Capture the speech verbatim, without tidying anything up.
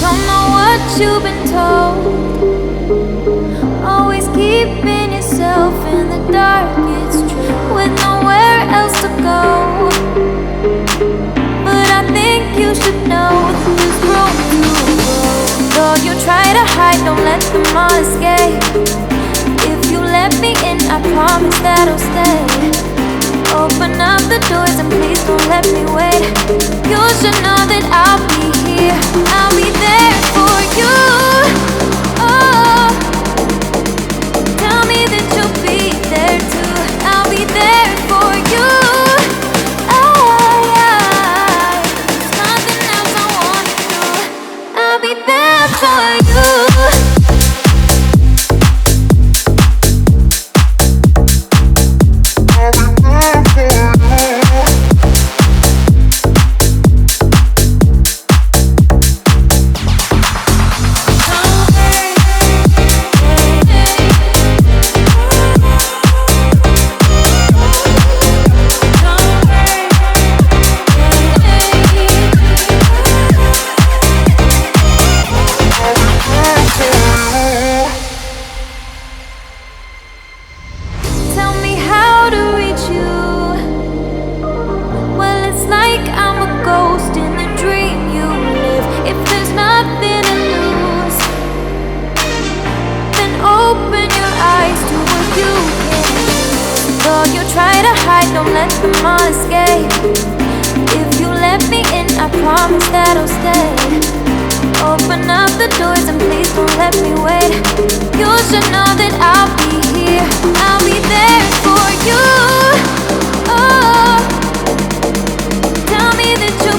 Don't know what you've been told. Always keeping yourself in the dark, it's true, with nowhere else to go. But I think you should know that there's room to grow. Though you try to hide, don't let them all escape. If you let me in, I promise that I'll stay. Open up the doors and please don't let me wait. You should know that I'll be here, I'll be there for you. Oh, tell me that you'll be there too. I'll be there for you. Oh, yeah. There's nothing else I wanna do. I'll be there for you. Don't let them all escape. If you let me in, I promise that I'll stay. Open up the doors and please don't let me wait. You should know that I'll be here, I'll be there for you. Oh, tell me that you